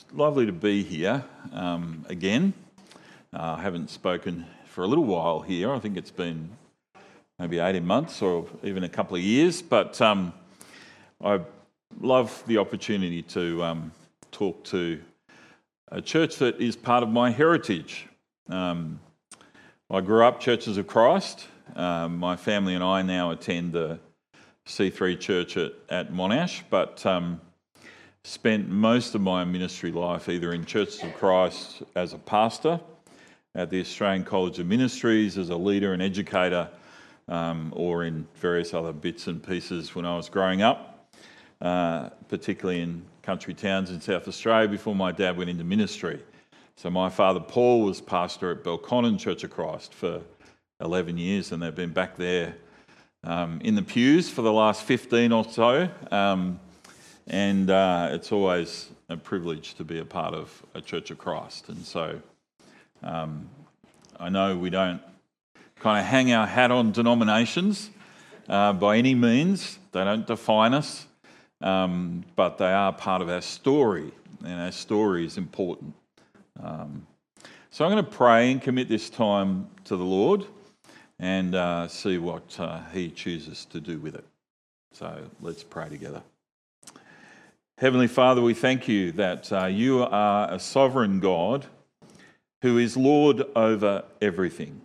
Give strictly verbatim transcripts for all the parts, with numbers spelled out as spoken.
lovely to be here um, again. Uh, I haven't spoken for a little while here. I think it's been maybe eighteen months or even a couple of years, but um, I love the opportunity to um, talk to a church that is part of my heritage. Um, I grew up Churches of Christ. Um, my family and I now attend the C three Church at, at Monash, but um, spent most of my ministry life either in Churches of Christ as a pastor, at the Australian College of Ministries as a leader and educator, um, or in various other bits and pieces when I was growing up, uh, particularly in country towns in South Australia before my dad went into ministry. So my father Paul was pastor at Belconnen Church of Christ for eleven years, and they've been back there um, in the pews for the last fifteen or so. Um, and uh, it's always a privilege to be a part of a Church of Christ. And so um, I know we don't kind of hang our hat on denominations uh, by any means. They don't define us, um, but they are part of our story, and our story is important. Um, so I'm going to pray and commit this time to the Lord and uh, see what uh, He chooses to do with it. So let's pray together. Heavenly Father, we thank you that uh, you are a sovereign God who is Lord over everything.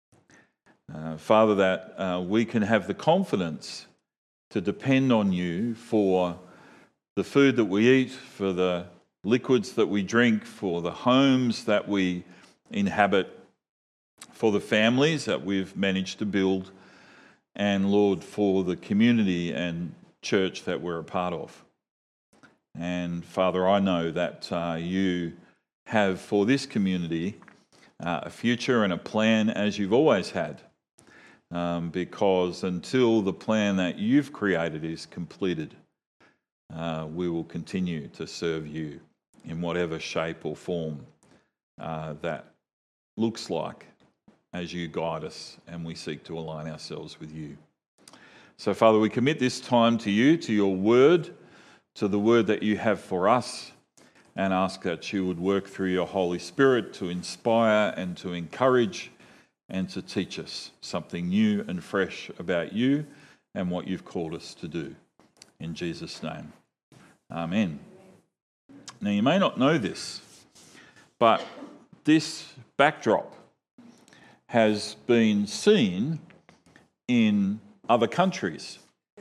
Uh, Father, that uh, we can have the confidence to depend on you for the food that we eat, for the liquids that we drink, for the homes that we inhabit, for the families that we've managed to build, and Lord, for the community and church that we're a part of. And Father, I know that uh, you have for this community uh, a future and a plan as you've always had, um, because until the plan that you've created is completed, uh, we will continue to serve you in whatever shape or form uh, that looks like as you guide us and we seek to align ourselves with you. So Father, we commit this time to you, to your word, to the word that you have for us, and ask that you would work through your Holy Spirit to inspire and to encourage and to teach us something new and fresh about you and what you've called us to do. In Jesus' name, amen. Now, you may not know this, but this backdrop has been seen in other countries.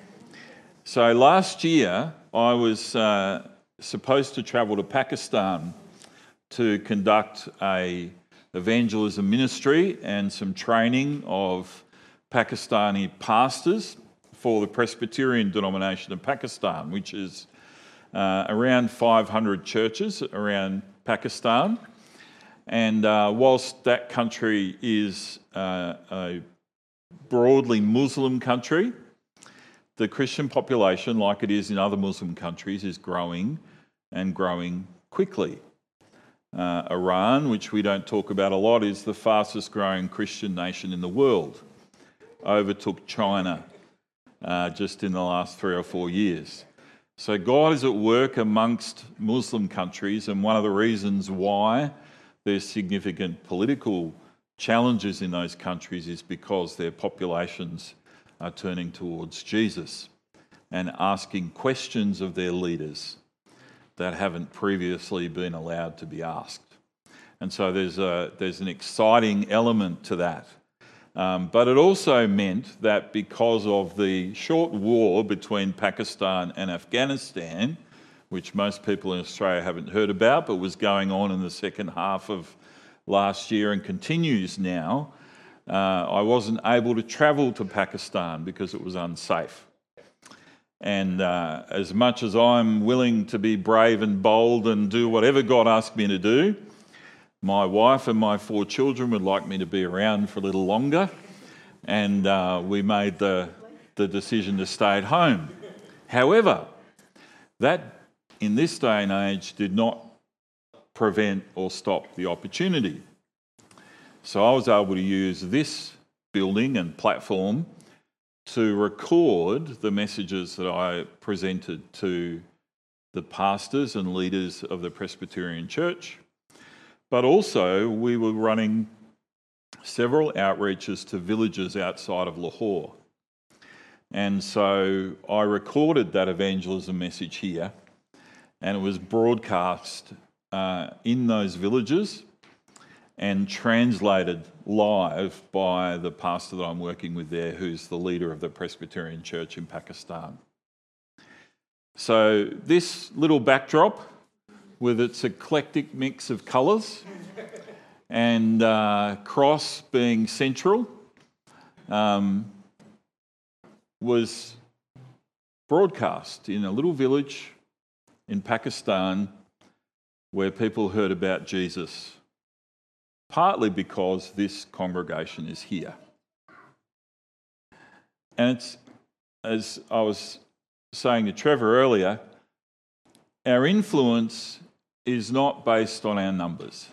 So last year, I was uh, supposed to travel to Pakistan to conduct a evangelism ministry and some training of Pakistani pastors for the Presbyterian denomination of Pakistan, which is uh, around five hundred churches around Pakistan. And uh, whilst that country is uh, a broadly Muslim country, the Christian population, like it is in other Muslim countries, is growing and growing quickly. Uh, Iran, which we don't talk about a lot, is the fastest growing Christian nation in the world. Overtook China uh, just in the last three or four years. So God is at work amongst Muslim countries, and one of the reasons why there's significant political challenges in those countries is because their populations are turning towards Jesus and asking questions of their leaders that haven't previously been allowed to be asked. And so there's a there's an exciting element to that. Um, but it also meant that because of the short war between Pakistan and Afghanistan, which most people in Australia haven't heard about, but was going on in the second half of last year and continues now, Uh, I wasn't able to travel to Pakistan because it was unsafe. And uh, as much as I'm willing to be brave and bold and do whatever God asked me to do, my wife and my four children would like me to be around for a little longer. And uh, we made the, the decision to stay at home. However, that in this day and age did not prevent or stop the opportunity. So I was able to use this building and platform to record the messages that I presented to the pastors and leaders of the Presbyterian Church, but also we were running several outreaches to villages outside of Lahore. And so I recorded that evangelism message here, and it was broadcast uh, in those villages and translated live by the pastor that I'm working with there, who's the leader of the Presbyterian Church in Pakistan. So this little backdrop with its eclectic mix of colours and uh, cross being central um, was broadcast in a little village in Pakistan where people heard about Jesus, partly because this congregation is here. And it's, as I was saying to Trevor earlier, our influence is not based on our numbers.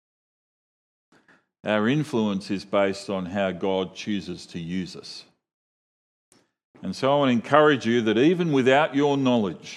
Our influence is based on how God chooses to use us. And so I want to encourage you that even without your knowledge,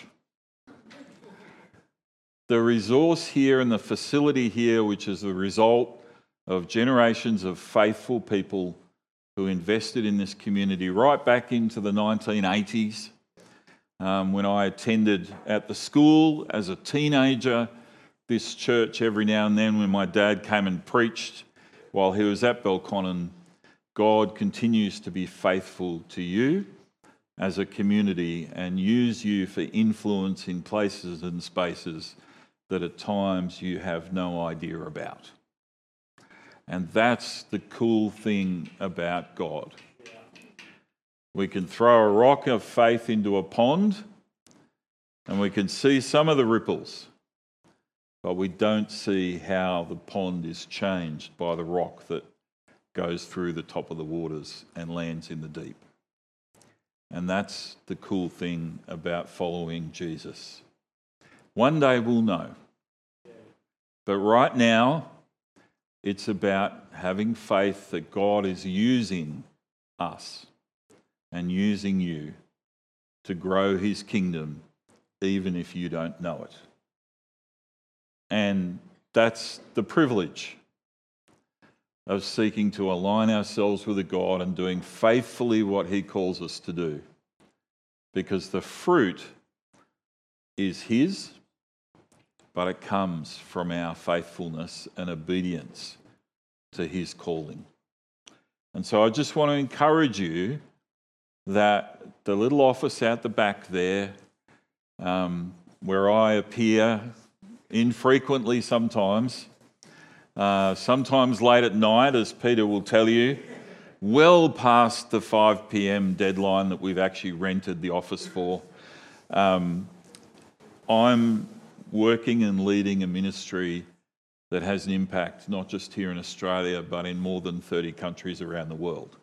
the resource here and the facility here, which is the result of generations of faithful people who invested in this community right back into the nineteen eighties, um, when I attended at the school as a teenager, this church every now and then when my dad came and preached while he was at Belconnen. God continues to be faithful to you as a community and use you for influence in places and spaces that at times you have no idea about. And that's the cool thing about God. We can throw a rock of faith into a pond and we can see some of the ripples, but we don't see how the pond is changed by the rock that goes through the top of the waters and lands in the deep. And that's the cool thing about following Jesus. One day we'll know. But right now, it's about having faith that God is using us and using you to grow his kingdom, even if you don't know it. And that's the privilege of seeking to align ourselves with a God and doing faithfully what he calls us to do. Because the fruit is his, but it comes from our faithfulness and obedience to his calling. And so I just want to encourage you that the little office out the back there, um, where I appear infrequently sometimes, uh, sometimes late at night, as Peter will tell you, well past the five p.m. deadline that we've actually rented the office for. Um, I'm working and leading a ministry that has an impact not just here in Australia, but in more than thirty countries around the world.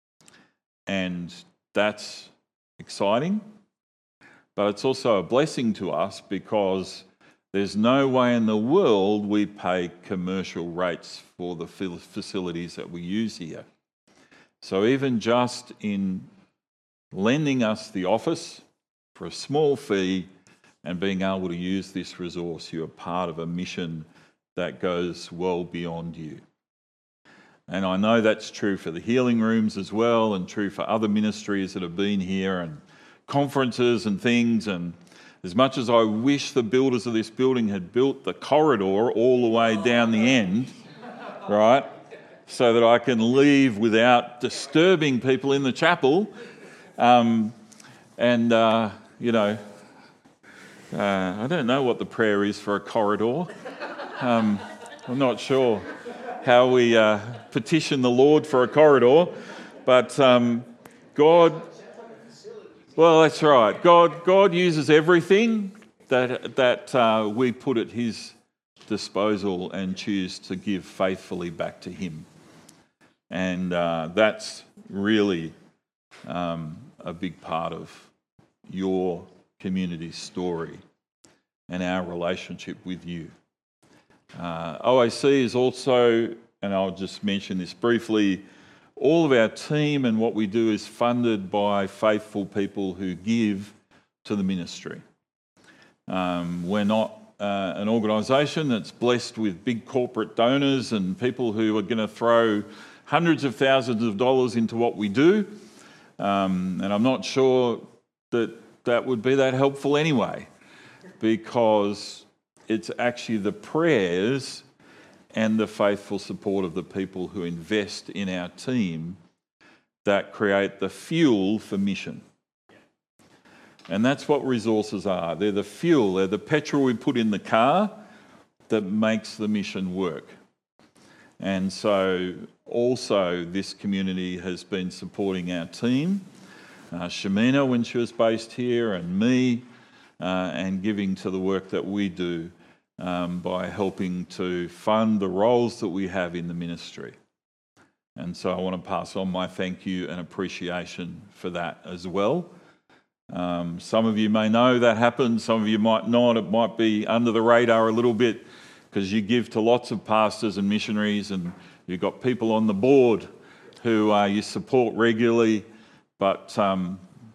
And that's exciting, but it's also a blessing to us because there's no way in the world we pay commercial rates for the facilities that we use here. So even just in lending us the office for a small fee and being able to use this resource, you are part of a mission that goes well beyond you. And I know that's true for the healing rooms as well, and true for other ministries that have been here and conferences and things. And as much as I wish the builders of this building had built the corridor all the way down the end, right, so that I can leave without disturbing people in the chapel, um, and, uh, you know, uh, I don't know what the prayer is for a corridor. Um, I'm not sure how we uh, petition the Lord for a corridor, but um, God, well, that's right. God, God uses everything that that uh, we put at his disposal and choose to give faithfully back to him. And uh, that's really um, a big part of your community's story and our relationship with you. Uh, O A C is also, and I'll just mention this briefly, all of our team and what we do is funded by faithful people who give to the ministry. Um, we're not uh, an organisation that's blessed with big corporate donors and people who are going to throw hundreds of thousands of dollars into what we do. Um, and I'm not sure that that would be that helpful anyway, because it's actually the prayers and the faithful support of the people who invest in our team that create the fuel for mission. And that's what resources are. They're the fuel, they're the petrol we put in the car that makes the mission work. And so also this community has been supporting our team, uh, Shamina when she was based here, and me, uh, and giving to the work that we do um, by helping to fund the roles that we have in the ministry. And so I want to pass on my thank you and appreciation for that as well. Um, some of you may know that happens, some of you might not. It might be under the radar a little bit because you give to lots of pastors and missionaries, and you've got people on the board who uh, you support regularly, but um,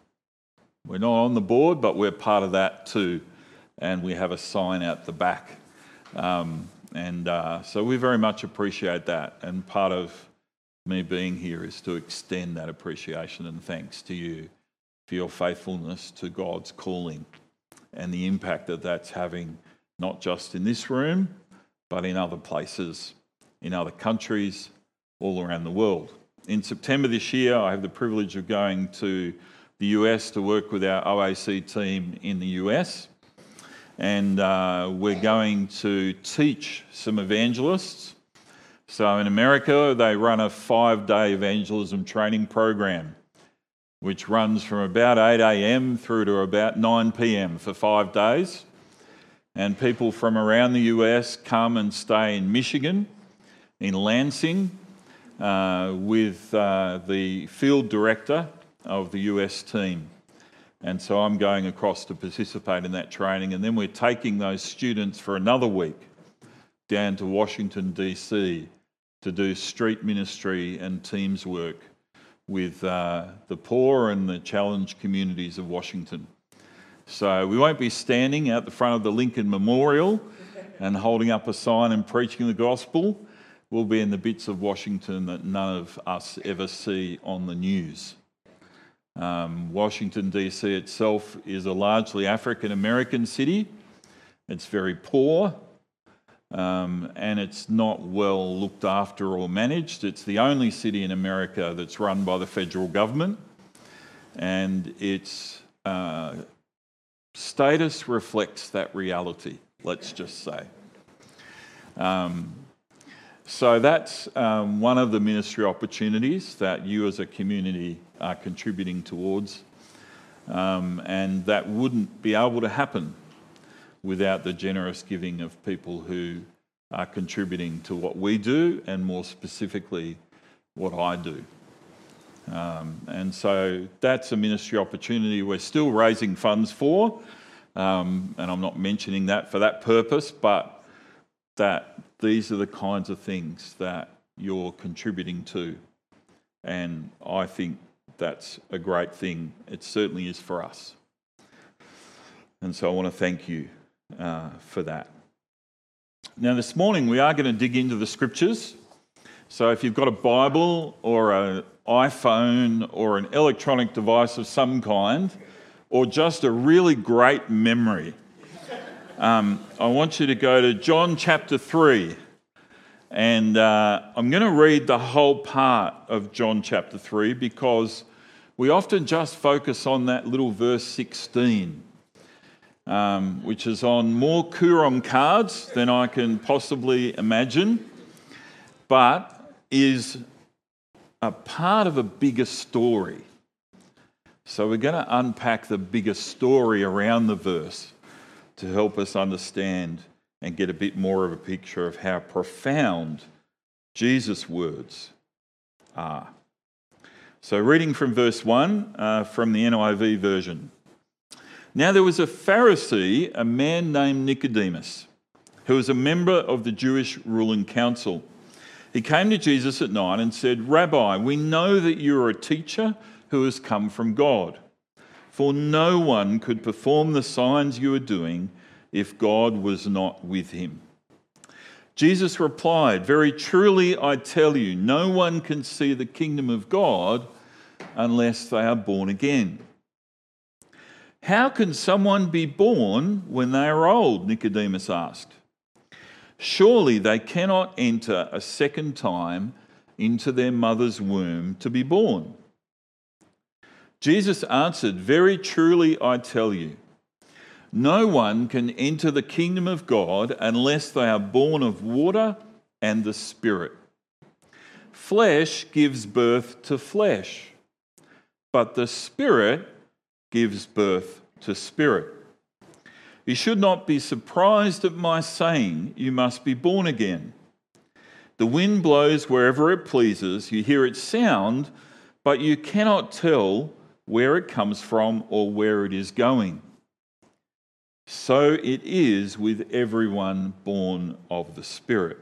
we're not on the board, but we're part of that too. And we have a sign out the back. Um, and uh, so we very much appreciate that. And part of me being here is to extend that appreciation and thanks to you for your faithfulness to God's calling and the impact that that's having, not just in this room, but in other places, in other countries, all around the world. In September this year, I have the privilege of going to the U S to work with our O A C team in the U S. And uh, we're going to teach some evangelists. So in America, they run a five-day evangelism training program, which runs from about eight a.m. through to about nine p.m. for five days. And people from around the U S come and stay in Michigan, in Lansing, uh, with uh, the field director of the U S team. And so I'm going across to participate in that training, and then we're taking those students for another week down to Washington, D C to do street ministry and teams work with uh, the poor and the challenged communities of Washington. So we won't be standing out the front of the Lincoln Memorial and holding up a sign and preaching the gospel. We'll be in the bits of Washington that none of us ever see on the news. Um, Washington, D C itself is a largely African-American city. It's very poor, um, and it's not well looked after or managed. It's the only city in America that's run by the federal government, and its uh, status reflects that reality, let's just say. Um, so that's um, one of the ministry opportunities that you as a community are contributing towards, um, and that wouldn't be able to happen without the generous giving of people who are contributing to what we do, and more specifically what I do. Um, and so that's a ministry opportunity we're still raising funds for, um, and I'm not mentioning that for that purpose, but that these are the kinds of things that you're contributing to, and I think that's a great thing. It certainly is for us. And so I want to thank you uh, for that. Now this morning we are going to dig into the scriptures. So if you've got a Bible or an iPhone or an electronic device of some kind, or just a really great memory, um, I want you to go to John chapter three. And uh, I'm going to read the whole part of John chapter three, because we often just focus on that little verse sixteen, um, which is on more Coorong cards than I can possibly imagine, but is a part of a bigger story. So we're going to unpack the bigger story around the verse to help us understand and get a bit more of a picture of how profound Jesus' words are. So reading from verse one uh, from the N I V version. Now there was a Pharisee, a man named Nicodemus, who was a member of the Jewish ruling council. He came to Jesus at night and said, "Rabbi, we know that you are a teacher who has come from God, for no one could perform the signs you are doing if God was not with him. Jesus replied, "Very truly I tell you, no one can see the kingdom of God unless they are born again." "How can someone be born when they are old?" Nicodemus asked. "Surely they cannot enter a second time into their mother's womb to be born." Jesus answered, "Very truly I tell you, no one can enter the kingdom of God unless they are born of water and the Spirit. Flesh gives birth to flesh, but the Spirit gives birth to spirit. You should not be surprised at my saying, 'You must be born again.' The wind blows wherever it pleases. You hear its sound, but you cannot tell where it comes from or where it is going. So it is with everyone born of the Spirit."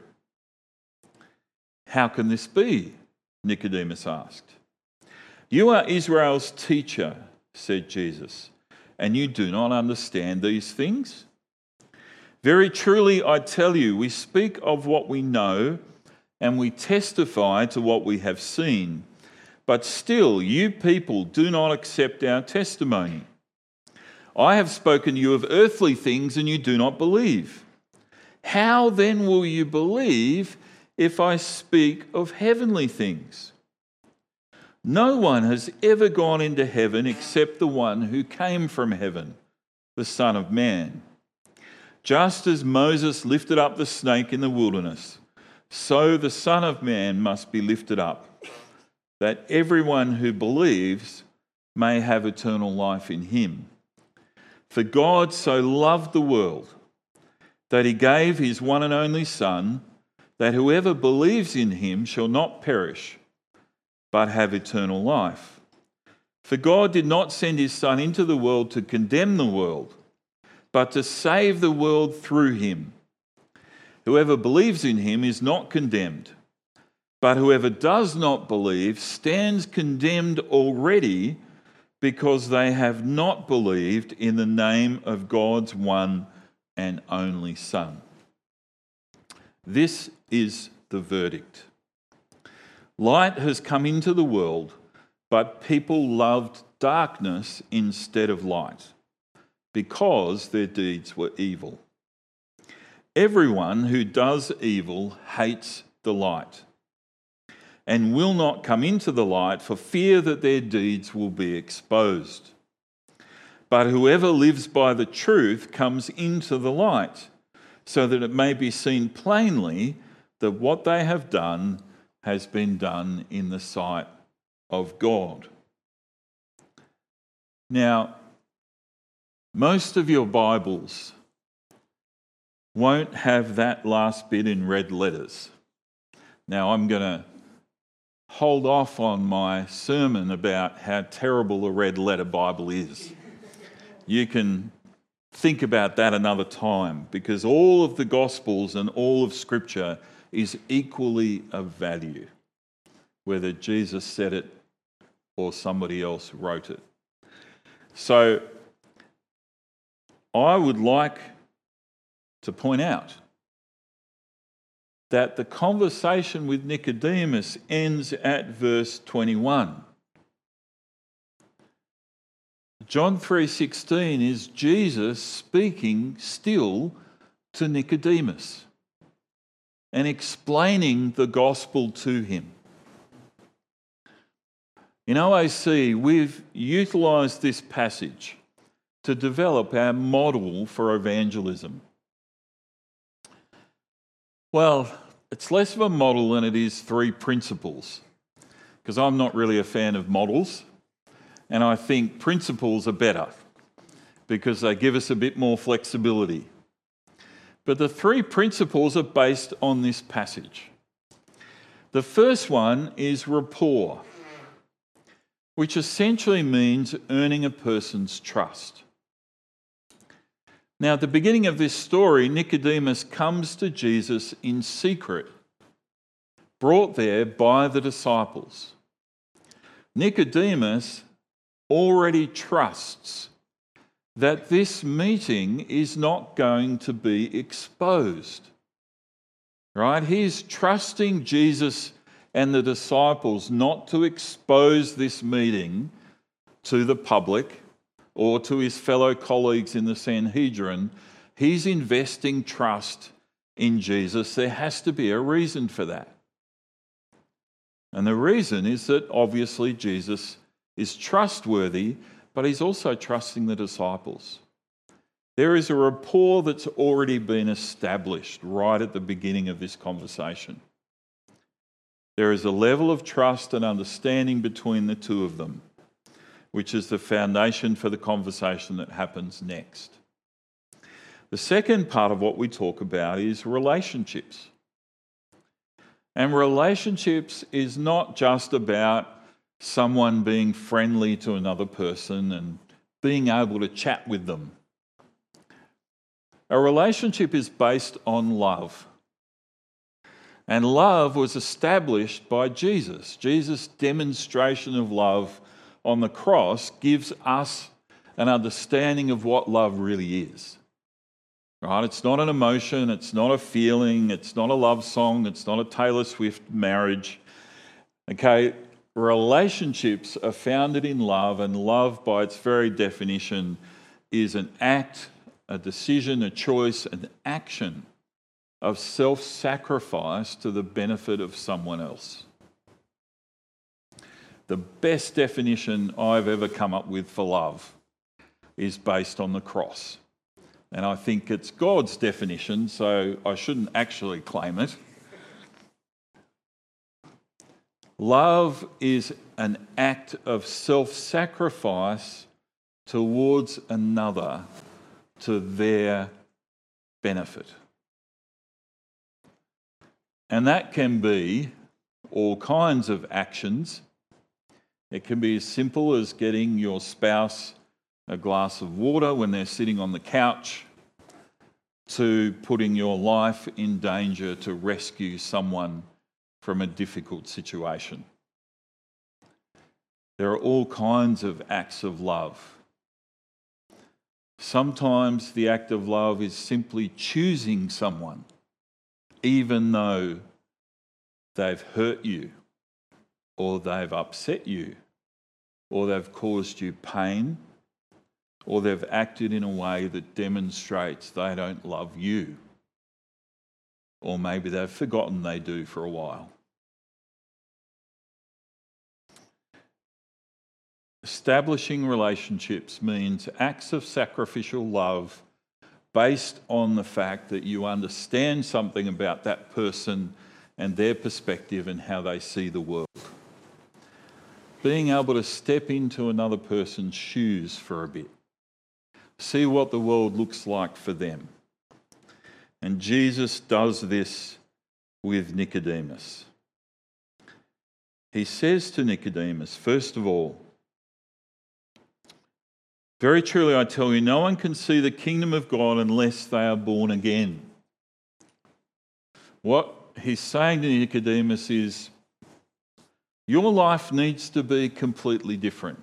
"How can this be?" Nicodemus asked. "You are Israel's teacher," said Jesus, "and you do not understand these things? Very truly I tell you, we speak of what we know and we testify to what we have seen, but still you people do not accept our testimony. I have spoken to you of earthly things and you do not believe. How then will you believe if I speak of heavenly things? No one has ever gone into heaven except the one who came from heaven, the Son of Man. Just as Moses lifted up the snake in the wilderness, so the Son of Man must be lifted up, that everyone who believes may have eternal life in him. For God so loved the world that he gave his one and only Son, that whoever believes in him shall not perish, but have eternal life. For God did not send his Son into the world to condemn the world, but to save the world through him. Whoever believes in him is not condemned, but whoever does not believe stands condemned already, because they have not believed in the name of God's one and only Son. This is the verdict. Light has come into the world, but people loved darkness instead of light, because their deeds were evil. Everyone who does evil hates the light, and will not come into the light for fear that their deeds will be exposed. But whoever lives by the truth comes into the light, so that it may be seen plainly that what they have done has been done in the sight of God." Now, most of your Bibles won't have that last bit in red letters. Now, I'm going to hold off on my sermon about how terrible a red letter Bible is. You can think about that another time, because all of the Gospels and all of Scripture is equally of value, whether Jesus said it or somebody else wrote it. So I would like to point out that the conversation with Nicodemus ends at verse twenty-one. John three sixteen is Jesus speaking still to Nicodemus and explaining the gospel to him. In O A C, we've utilised this passage to develop our model for evangelism. Well, it's less of a model than it is three principles, because I'm not really a fan of models, and I think principles are better because they give us a bit more flexibility. But the three principles are based on this passage. The first one is rapport, which essentially means earning a person's trust. Now, at the beginning of this story, Nicodemus comes to Jesus in secret, brought there by the disciples. Nicodemus already trusts that this meeting is not going to be exposed. Right? He's trusting Jesus and the disciples not to expose this meeting to the public or to his fellow colleagues in the Sanhedrin. He's investing trust in Jesus. There has to be a reason for that. And the reason is that obviously Jesus is trustworthy, but he's also trusting the disciples. There is a rapport that's already been established right at the beginning of this conversation. There is a level of trust and understanding between the two of them, which is the foundation for the conversation that happens next. The second part of what we talk about is relationships. And relationships is not just about someone being friendly to another person and being able to chat with them. A relationship is based on love. And love was established by Jesus. Jesus' demonstration of love on the cross gives us an understanding of what love really is. Right? It's not an emotion, it's not a feeling, it's not a love song, it's not a Taylor Swift marriage. Okay, relationships are founded in love, and love by its very definition is an act, a decision, a choice, an action of self-sacrifice to the benefit of someone else. The best definition I've ever come up with for love is based on the cross. And I think it's God's definition, so I shouldn't actually claim it. Love is an act of self-sacrifice towards another to their benefit. And that can be all kinds of actions. It can be as simple as getting your spouse a glass of water when they're sitting on the couch, to putting your life in danger to rescue someone from a difficult situation. There are all kinds of acts of love. Sometimes the act of love is simply choosing someone, even though they've hurt you, or they've upset you, or they've caused you pain, or they've acted in a way that demonstrates they don't love you, or maybe they've forgotten they do for a while. Establishing relationships means acts of sacrificial love based on the fact that you understand something about that person and their perspective and how they see the world. Being able to step into another person's shoes for a bit. See what the world looks like for them. And Jesus does this with Nicodemus. He says to Nicodemus, first of all, "Very truly I tell you, no one can see the kingdom of God unless they are born again." What he's saying to Nicodemus is, your life needs to be completely different.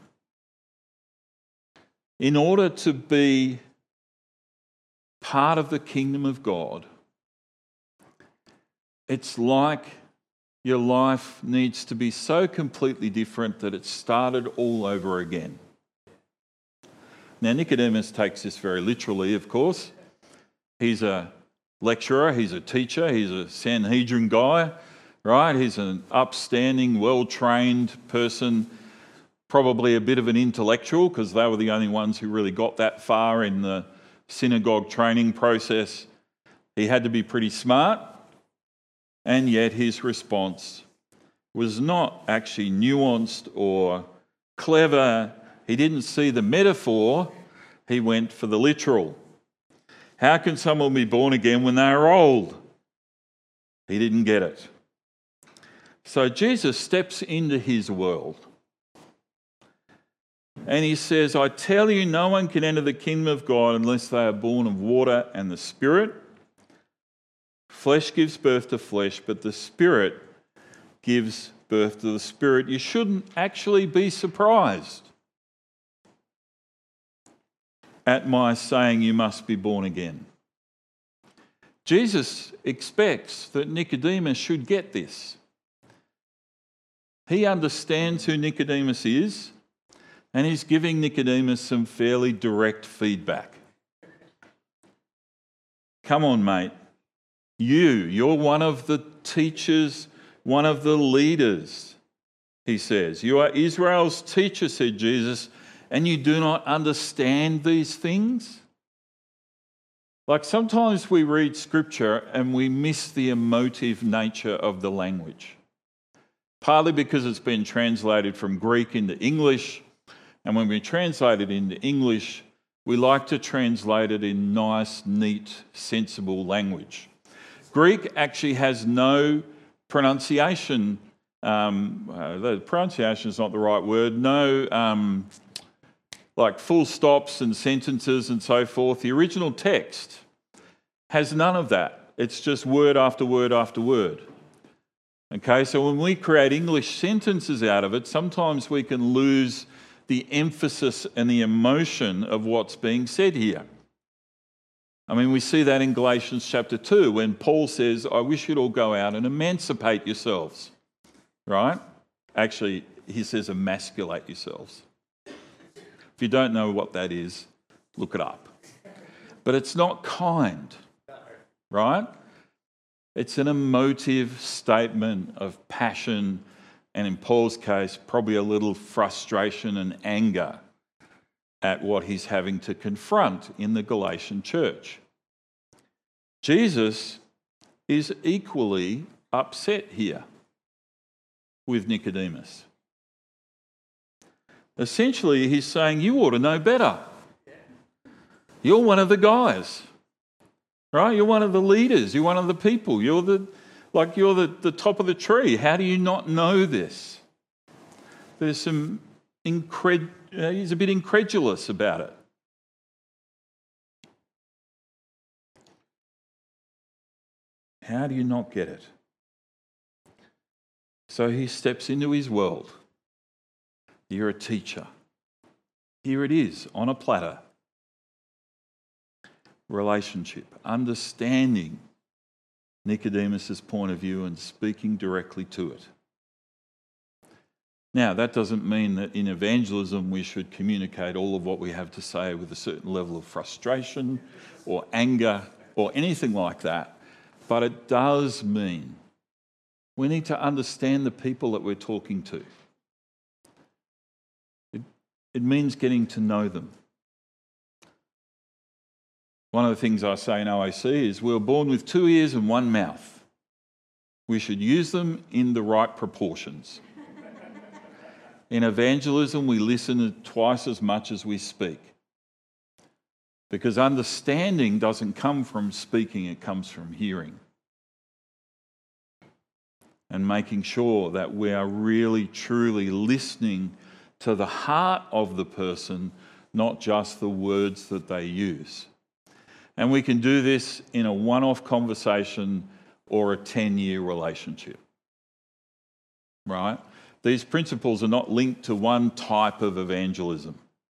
In order to be part of the kingdom of God, it's like your life needs to be so completely different that it's started all over again. Now, Nicodemus takes this very literally, of course. He's a lecturer, he's a teacher, he's a Sanhedrin guy, right? He's an upstanding, well-trained person, probably a bit of an intellectual, because they were the only ones who really got that far in the synagogue training process. He had to be pretty smart, and yet his response was not actually nuanced or clever. He didn't see the metaphor, he went for the literal. How can someone be born again when they are old? He didn't get it. So Jesus steps into his world. And he says, I tell you, no one can enter the kingdom of God unless they are born of water and the Spirit. Flesh gives birth to flesh, but the Spirit gives birth to the Spirit. You shouldn't actually be surprised. at my saying you must be born again? Jesus expects that Nicodemus should get this. He understands who Nicodemus is, and he's giving Nicodemus some fairly direct feedback. Come on, mate. You, you're one of the teachers, one of the leaders, he says. You are Israel's teacher, said Jesus, and you do not understand these things? Like sometimes we read scripture and we miss the emotive nature of the language. Partly because it's been translated from Greek into English, and when we translate it into English, we like to translate it in nice, neat, sensible language. Greek actually has no pronunciation. Um, uh, the pronunciation is not the right word. No, um, like full stops and sentences and so forth. The original text has none of that. It's just word after word after word. Okay, so when we create English sentences out of it, sometimes we can lose the emphasis and the emotion of what's being said here. I mean, we see that in Galatians chapter two when Paul says, I wish you'd all go out and emancipate yourselves, right? Actually, he says emasculate yourselves. If you don't know what that is, look it up. But it's not kind, right? It's an emotive statement of passion and, in Paul's case, probably a little frustration and anger at what he's having to confront in the Galatian church. Jesus is equally upset here with Nicodemus. Essentially, he's saying, you ought to know better. You're one of the guys, right? You're one of the leaders. You're one of the people. You're the like you're the, the top of the tree. How do you not know this? There's some incred. Uh, he's a bit incredulous about it. How do you not get it? So he steps into his world. You're a teacher. Here it is on a platter. Relationship, understanding Nicodemus's point of view and speaking directly to it. Now, that doesn't mean that in evangelism we should communicate all of what we have to say with a certain level of frustration or anger or anything like that, but it does mean we need to understand the people that we're talking to. It, it means getting to know them. One of the things I say in O A C is we're born with two ears and one mouth. We should use them in the right proportions. In evangelism, we listen twice as much as we speak. Because understanding doesn't come from speaking, it comes from hearing. And making sure that we are really, truly listening to the heart of the person, not just the words that they use. And we can do this in a one-off conversation or a ten-year relationship, right? These principles are not linked to one type of evangelism.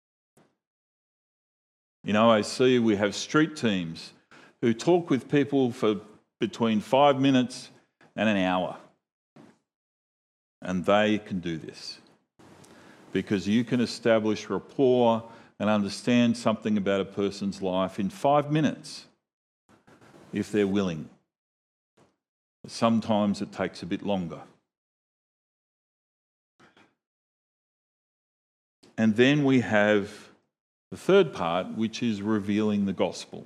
In O A C, we have street teams who talk with people for between five minutes and an hour. And they can do this because you can establish rapport and understand something about a person's life in five minutes if they're willing. Sometimes it takes a bit longer. And then we have the third part, which is revealing the gospel.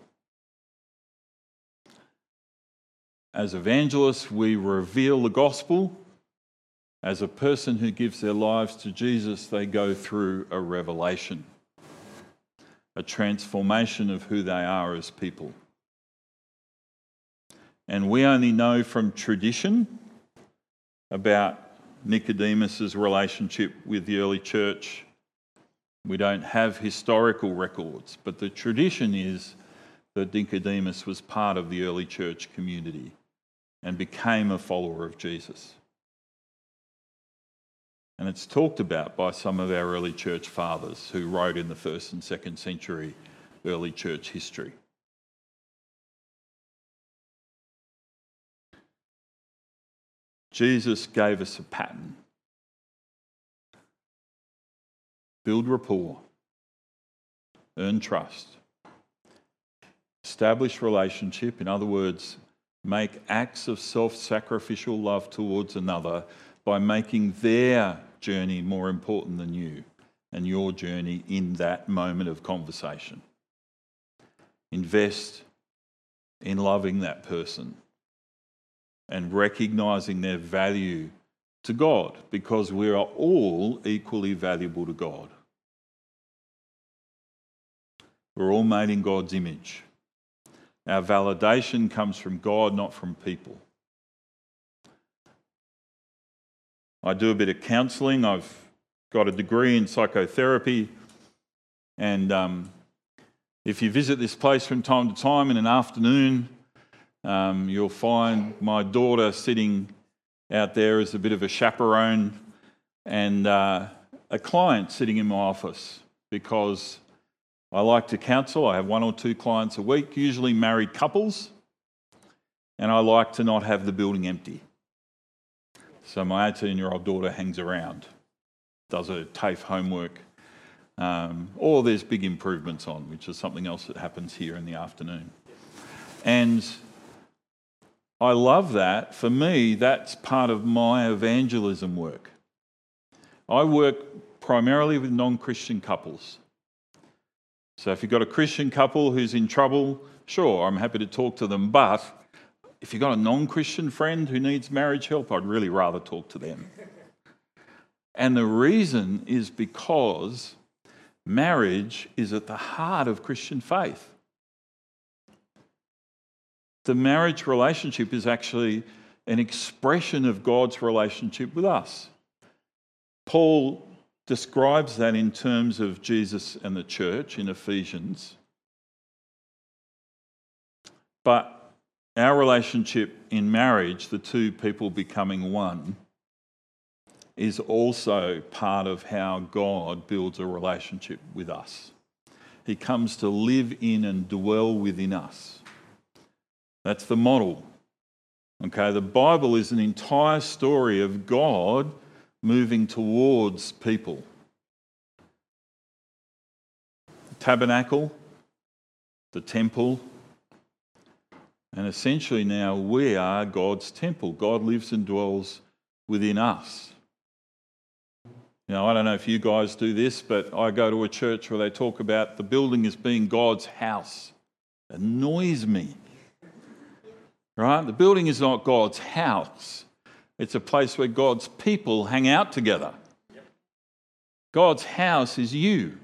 As evangelists, we reveal the gospel. As a person who gives their lives to Jesus, they go through a revelation, a transformation of who they are as people. And we only know from tradition about Nicodemus's relationship with the early church. We don't have historical records, but the tradition is that Nicodemus was part of the early church community and became a follower of Jesus. And it's talked about by some of our early church fathers who wrote in the first and second century early church history. Jesus gave us a pattern. Build rapport, earn trust, establish relationship, in other words, make acts of self-sacrificial love towards another by making their journey more important than you and your journey in that moment of conversation. Invest in loving that person and recognising their value to God, because we are all equally valuable to God. We're all made in God's image. Our validation comes from God, not from people. I do a bit of counselling. I've got a degree in psychotherapy, and um, if you visit this place from time to time in an afternoon, um, you'll find my daughter sitting out there as a bit of a chaperone, and uh, a client sitting in my office, because I like to counsel. I have one or two clients a week, usually married couples, and I like to not have the building empty. So my eighteen-year-old daughter hangs around, does her TAFE homework, um, or there's big improvements on, which is something else that happens here in the afternoon. And I love that. For me, that's part of my evangelism work. I work primarily with non-Christian couples. So if you've got a Christian couple who's in trouble, sure, I'm happy to talk to them. But if you've got a non-Christian friend who needs marriage help, I'd really rather talk to them. And the reason is because marriage is at the heart of Christian faith. The marriage relationship is actually an expression of God's relationship with us. Paul describes that in terms of Jesus and the church in Ephesians. But our relationship in marriage, the two people becoming one, is also part of how God builds a relationship with us. He comes to live in and dwell within us. That's the model. Okay, the Bible is an entire story of God moving towards people. The tabernacle, the temple, and essentially now we are God's temple. God lives and dwells within us. You know, I don't know if you guys do this, but I go to a church where they talk about the building as being God's house. It annoys me. Right? The building is not God's house. It's a place where God's people hang out together. Yep. God's house is you.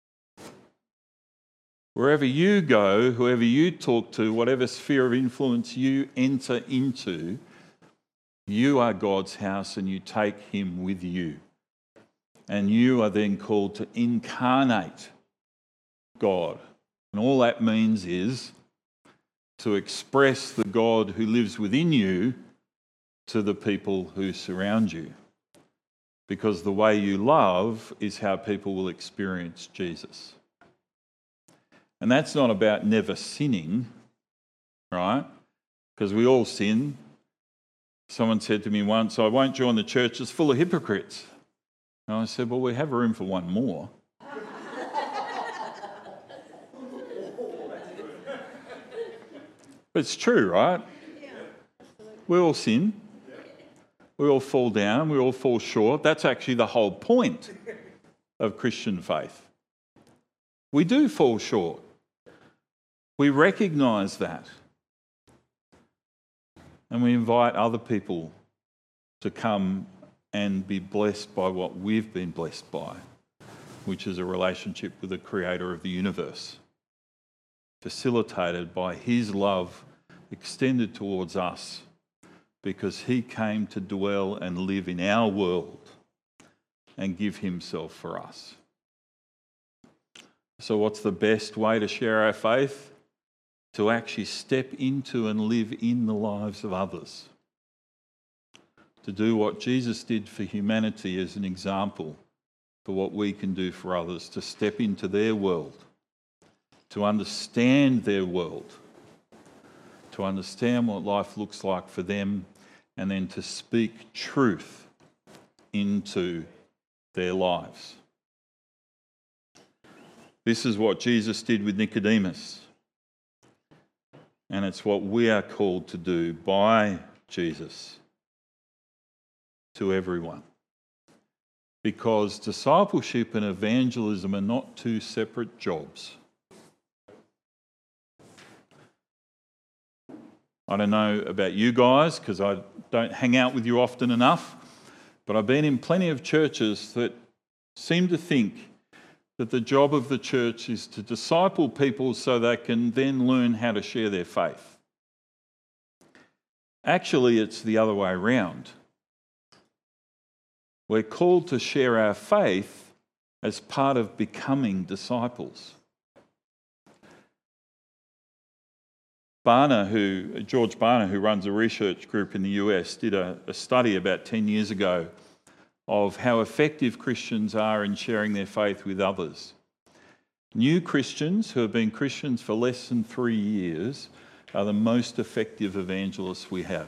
Wherever you go, whoever you talk to, whatever sphere of influence you enter into, you are God's house and you take him with you. And you are then called to incarnate God. And all that means is to express the God who lives within you to the people who surround you. Because the way you love is how people will experience Jesus. And that's not about never sinning, right? Because we all sin. Someone said to me once, I won't join the church, it's full of hypocrites. And I said, well, we have room for one more. But it's true, right? We all sin. We all fall down. We all fall short. That's actually the whole point of Christian faith. We do fall short. We recognise that. And we invite other people to come and be blessed by what we've been blessed by, which is a relationship with the creator of the universe, facilitated by his love extended towards us because he came to dwell and live in our world and give himself for us. So what's the best way to share our faith? To actually step into and live in the lives of others. To do what Jesus did for humanity as an example for what we can do for others, to step into their world, to understand their world, to understand what life looks like for them, and then to speak truth into their lives. This is what Jesus did with Nicodemus. And it's what we are called to do by Jesus to everyone. Because discipleship and evangelism are not two separate jobs. I don't know about you guys, because I don't hang out with you often enough, but I've been in plenty of churches that seem to think that the job of the church is to disciple people so they can then learn how to share their faith. Actually, it's the other way around. We're called to share our faith as part of becoming disciples. Barna, who, George Barna, who runs a research group in the U S, did a, a study about ten years ago of how effective Christians are in sharing their faith with others. New Christians who have been Christians for less than three years are the most effective evangelists we have.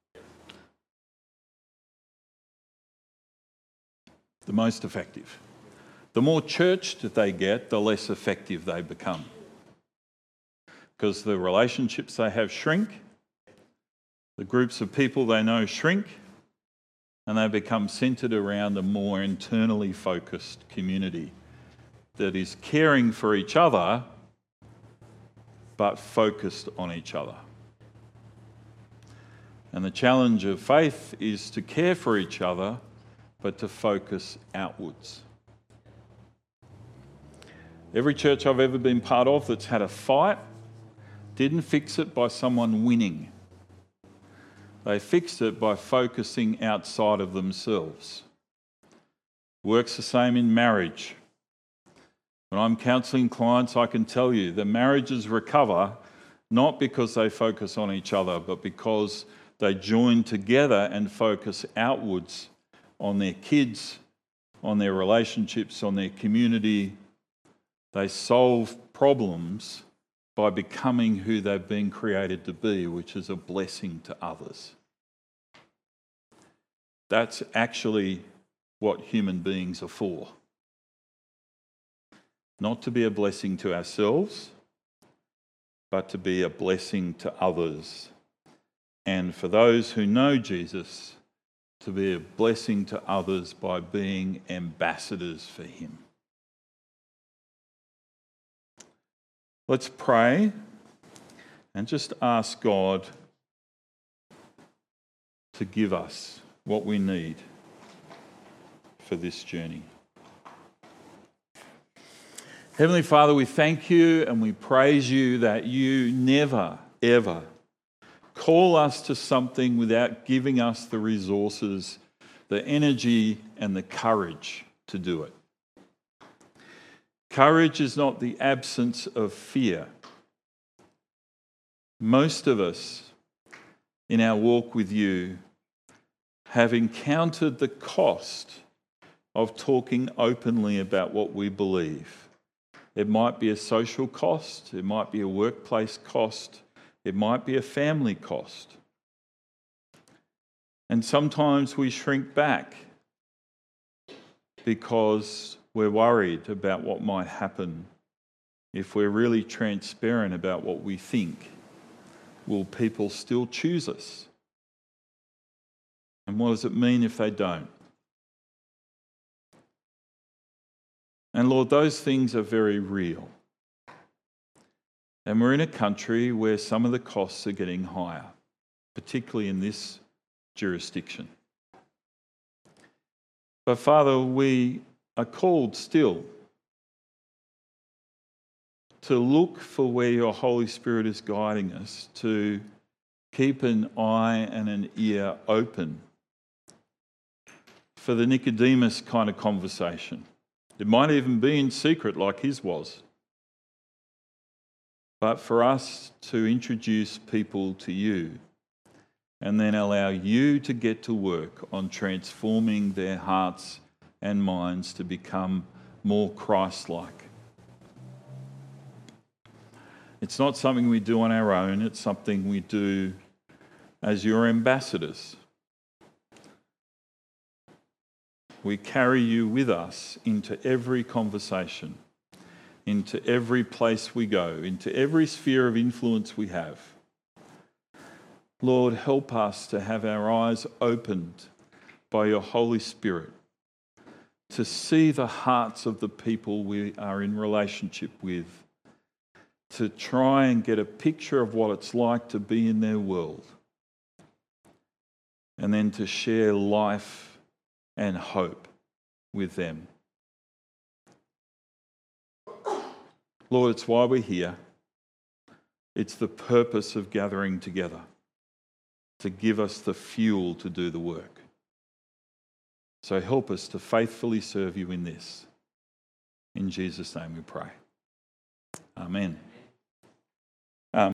The most effective. The more churched they get, the less effective they become. Because the relationships they have shrink, the groups of people they know shrink, and they become centred around a more internally focused community that is caring for each other, but focused on each other. And the challenge of faith is to care for each other, but to focus outwards. Every church I've ever been part of that's had a fight didn't fix it by someone winning. They fixed it by focusing outside of themselves. Works the same in marriage. When I'm counselling clients, I can tell you the marriages recover not because they focus on each other, but because they join together and focus outwards on their kids, on their relationships, on their community. They solve problems by becoming who they've been created to be, which is a blessing to others. That's actually what human beings are for. Not to be a blessing to ourselves, but to be a blessing to others. And for those who know Jesus, to be a blessing to others by being ambassadors for him. Let's pray and just ask God to give us what we need for this journey. Heavenly Father, we thank you and we praise you that you never, ever call us to something without giving us the resources, the energy and the courage to do it. Courage is not the absence of fear. Most of us in our walk with you have encountered the cost of talking openly about what we believe. It might be a social cost, it might be a workplace cost, it might be a family cost. And sometimes we shrink back because we're worried about what might happen if we're really transparent about what we think. Will people still choose us? And what does it mean if they don't? And Lord, those things are very real. And we're in a country where some of the costs are getting higher, particularly in this jurisdiction. But Father, we are called still to look for where your Holy Spirit is guiding us, to keep an eye and an ear open for the Nicodemus kind of conversation. It might even be in secret like his was. But for us to introduce people to you and then allow you to get to work on transforming their hearts and minds to become more Christ-like. It's not something we do on our own, it's something we do as your ambassadors. We carry you with us into every conversation, into every place we go, into every sphere of influence we have. Lord, help us to have our eyes opened by your Holy Spirit to see the hearts of the people we are in relationship with, to try and get a picture of what it's like to be in their world, and then to share life and hope with them. Lord, it's why we're here. It's the purpose of gathering together, to give us the fuel to do the work. So help us to faithfully serve you in this. In Jesus' name we pray. Amen.